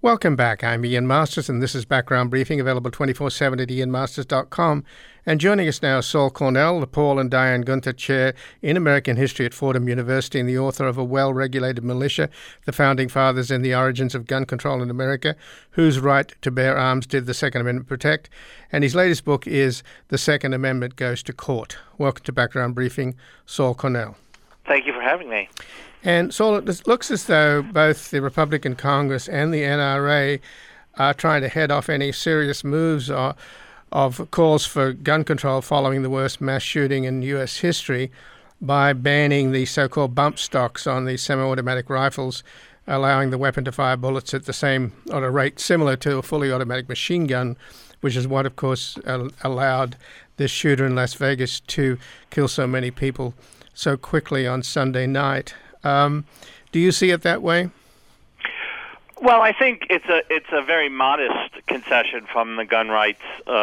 Welcome back. I'm Ian Masters, and this is Background Briefing, available 24/7 at ianmasters.com. And joining us now is Saul Cornell, the Paul and Diane Gunther Chair in American History at Fordham University and the author of A Well-Regulated Militia, The Founding Fathers and the Origins of Gun Control in America, Whose Right to Bear Arms Did the Second Amendment Protect? And his latest book is The Second Amendment Goes to Court. Welcome to Background Briefing, Saul Cornell. Thank you for having me. And Saul, it looks as though both the Republican Congress and the NRA are trying to head off any serious moves of calls for gun control following the worst mass shooting in U.S. history by banning the so-called bump stocks on the semi-automatic rifles, allowing the weapon to fire bullets at a rate similar to a fully automatic machine gun, which is what, of course, allowed this shooter in Las Vegas to kill so many people so quickly on Sunday night. Do you see it that way? Well, I think it's a very modest concession from the gun rights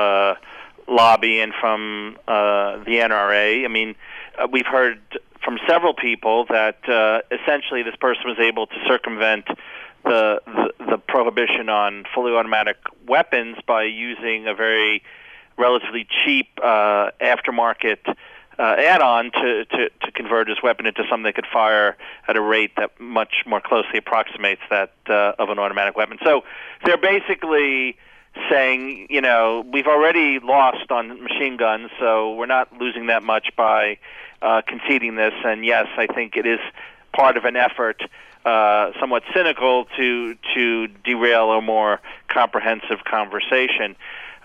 lobby and from the NRA. I mean, we've heard from several people that essentially this person was able to circumvent the prohibition on fully automatic weapons by using a very relatively cheap aftermarket add-on to convert his weapon into something that could fire at a rate that much more closely approximates that of an automatic weapon. So they're basically saying, we've already lost on machine guns, so we're not losing that much by conceding this. And yes, I think it is part of an effort, somewhat cynical, to derail a more comprehensive conversation.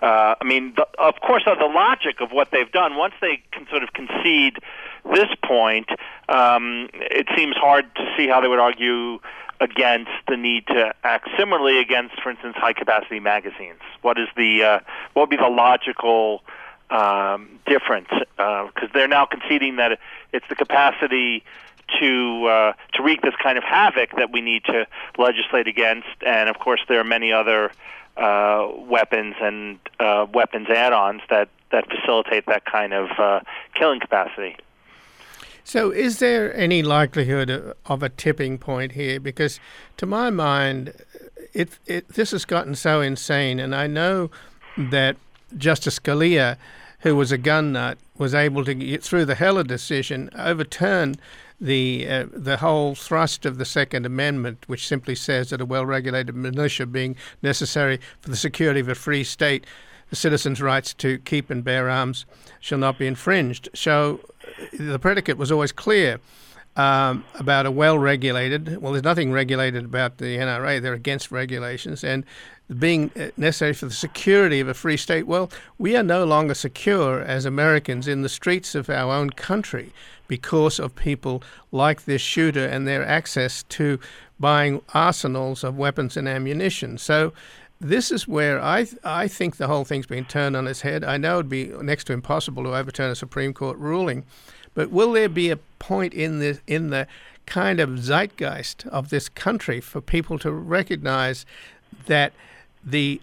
Of course, the logic of what they've done, once they can sort of concede this point, it seems hard to see how they would argue against the need to act similarly against, for instance, high-capacity magazines. What would be the logical difference? Because they're now conceding that it's the capacity to wreak this kind of havoc that we need to legislate against, and of course there are many other weapons and weapons add-ons that facilitate that kind of killing capacity. So is there any likelihood of a tipping point here? Because to my mind, this has gotten so insane, and I know that Justice Scalia, who was a gun nut, was able to get through the Heller decision, overturn the whole thrust of the Second Amendment, which simply says that a well-regulated militia being necessary for the security of a free state, the citizens' rights to keep and bear arms shall not be infringed. So the predicate was always clear about a well-regulated. Well, there's nothing regulated about the NRA. They're against regulations. And being necessary for the security of a free state. Well, we are no longer secure as Americans in the streets of our own country because of people like this shooter and their access to buying arsenals of weapons and ammunition. So this is where I think the whole thing's been turned on its head. I know it'd be next to impossible to overturn a Supreme Court ruling, but will there be a point in the kind of zeitgeist of this country for people to recognize that the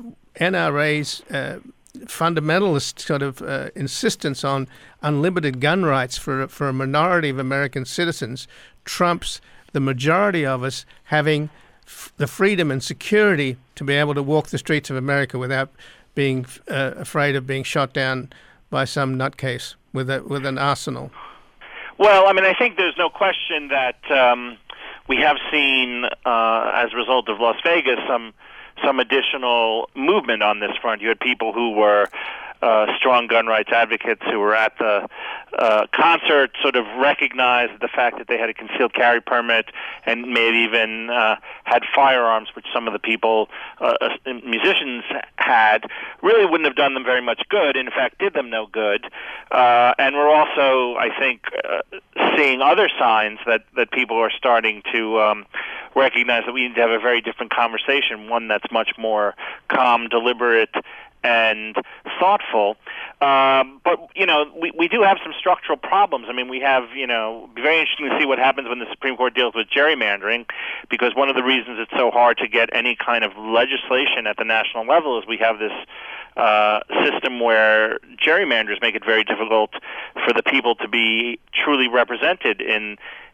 NRA's fundamentalist sort of insistence on unlimited gun rights for a minority of American citizens trumps the majority of us having the freedom and security to be able to walk the streets of America without being afraid of being shot down by some nutcase with an arsenal? Well, I think there's no question that we have seen, as a result of Las Vegas, some additional movement on this front. You had people who were strong gun rights advocates who were at the concert sort of recognized the fact that they had a concealed carry permit and may have even had firearms, which some of the people, musicians had, really wouldn't have done them very much good. In fact, did them no good. And we're also, I think, seeing other signs that people are starting to recognize that we need to have a very different conversation, one that's much more calm, deliberate, and thoughtful. But, we do have some structural problems. We have, it'd be very interesting to see what happens when the Supreme Court deals with gerrymandering, because one of the reasons it's so hard to get any kind of legislation at the national level is we have this system where gerrymanders make it very difficult for the people to be truly represented in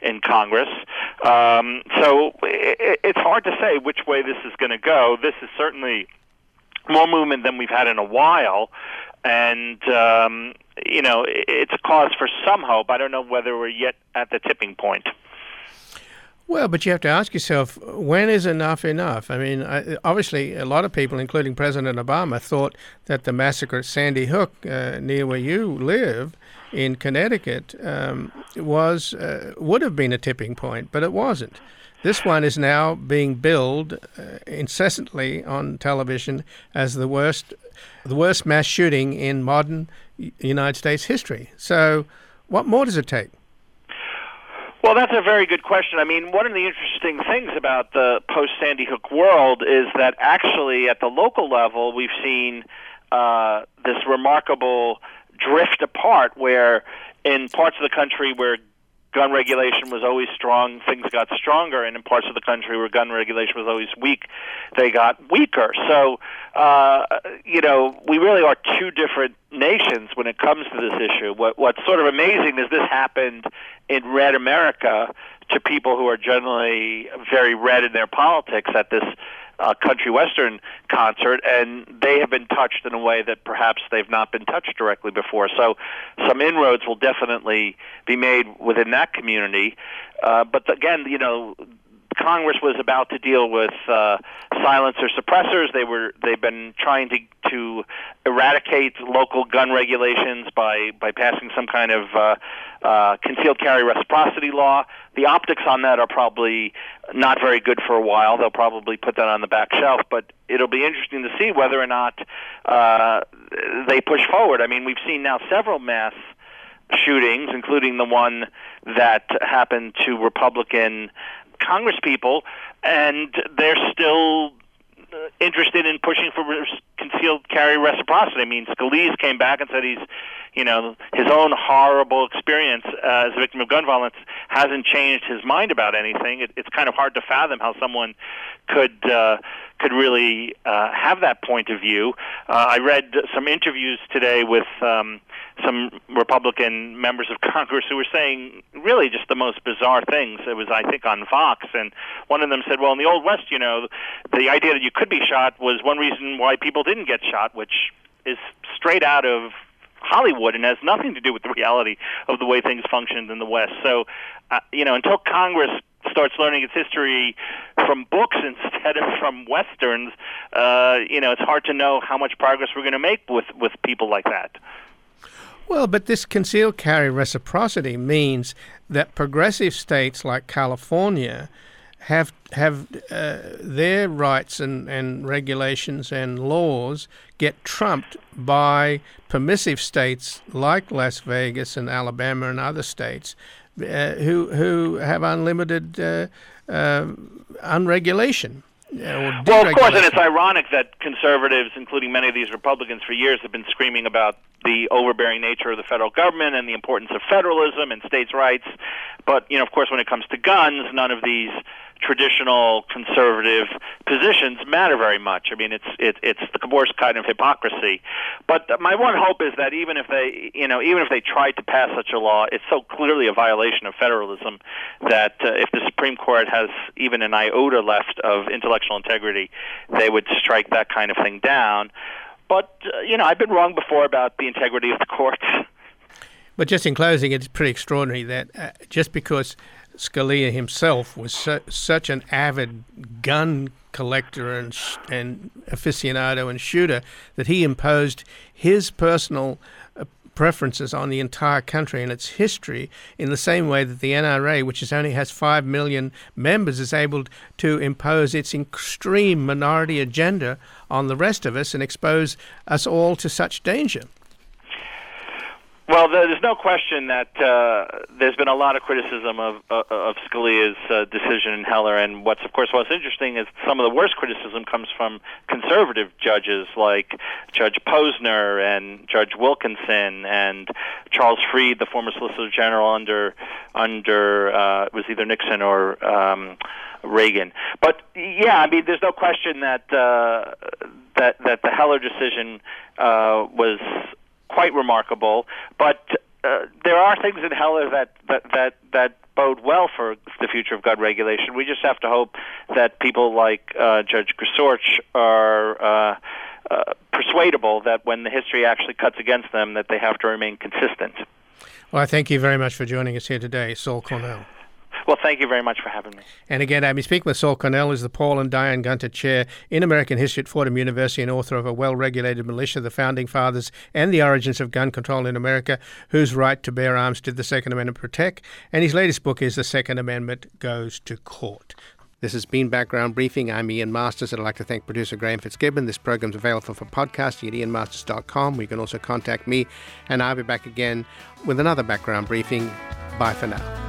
in Congress. So it's hard to say which way this is going to go. This is certainly more movement than we've had in a while, and it's a cause for some hope. I don't know whether we're yet at the tipping point. Well, but you have to ask yourself, when is enough enough? I mean, obviously, a lot of people, including President Obama, thought that the massacre at Sandy Hook, near where you live in Connecticut, would have been a tipping point, but it wasn't. This one is now being billed incessantly on television as the worst mass shooting in modern United States history. So, what more does it take? Well, that's a very good question. I mean, one of the interesting things about the post-Sandy Hook world is that actually at the local level, we've seen this remarkable drift apart where in parts of the country where gun regulation was always strong, things got stronger, and in parts of the country where gun regulation was always weak, they got weaker. So, we really are two different nations when it comes to this issue. What's sort of amazing is this happened in red America to people who are generally very red in their politics at this country western concert, and they have been touched in a way that perhaps they've not been touched directly before. So some inroads will definitely be made within that community. But again, Congress was about to deal with silencer suppressors. They've been trying to eradicate local gun regulations by passing some kind of concealed carry reciprocity law. The optics on that are probably not very good for a while. They'll probably put that on the back shelf, but it'll be interesting to see whether or not they push forward. I mean, we've seen now several mass shootings, including the one that happened to Republican congresspeople, and they're still interested in pushing for concealed carry reciprocity. I mean, Scalise came back and said his own horrible experience as a victim of gun violence hasn't changed his mind about anything. It's kind of hard to fathom how someone could really have that point of view. I read some interviews today with some Republican members of Congress who were saying really just the most bizarre things. It was, I think, on Fox, and one of them said, well, in the Old West, the idea that you could be shot was one reason why people didn't get shot, which is straight out of Hollywood and has nothing to do with the reality of the way things functioned in the West. So, until Congress starts learning its history from books instead of from Westerns, it's hard to know how much progress we're going to make with people like that. Well, but this concealed carry reciprocity means that progressive states like California have their rights and regulations and laws get trumped by permissive states like Las Vegas and Alabama and other states who have unlimited unregulation. Well, of course, and it's ironic that conservatives, including many of these Republicans for years, have been screaming about the overbearing nature of the federal government and the importance of federalism and states' rights. But, of course, when it comes to guns, none of these traditional conservative positions matter very much. I mean, it's the worst kind of hypocrisy. But my one hope is that even if they tried to pass such a law, it's so clearly a violation of federalism that if the Supreme Court has even an iota left of intellectual integrity, they would strike that kind of thing down. But, I've been wrong before about the integrity of the courts. But just in closing, it's pretty extraordinary that just because Scalia himself was such an avid gun collector and aficionado and shooter that he imposed his personal preferences on the entire country and its history in the same way that the NRA, which only has 5 million members, is able to impose its extreme minority agenda on the rest of us and expose us all to such danger. Well, there's no question that there's been a lot of criticism of Scalia's decision in Heller, and what's interesting is some of the worst criticism comes from conservative judges like Judge Posner and Judge Wilkinson and Charles Freed, the former Solicitor General under it was either Nixon or Reagan. But yeah, I mean, there's no question that that the Heller decision was quite remarkable, but there are things in Heller that bode well for the future of gun regulation. We just have to hope that people like Judge Gorsuch are persuadable that when the history actually cuts against them, that they have to remain consistent. Well, I thank you very much for joining us here today, Saul Cornell. Well, thank you very much for having me. And again, I've been speaking with Saul Cornell, who's the Paul and Diane Gunter Chair in American History at Fordham University and author of A Well-Regulated Militia, The Founding Fathers and the Origins of Gun Control in America, Whose Right to Bear Arms Did the Second Amendment Protect? And his latest book is The Second Amendment Goes to Court. This has been Background Briefing. I'm Ian Masters, and I'd like to thank producer Graham Fitzgibbon. This program's available for podcasting at ianmasters.com. You can also contact me, and I'll be back again with another Background Briefing. Bye for now.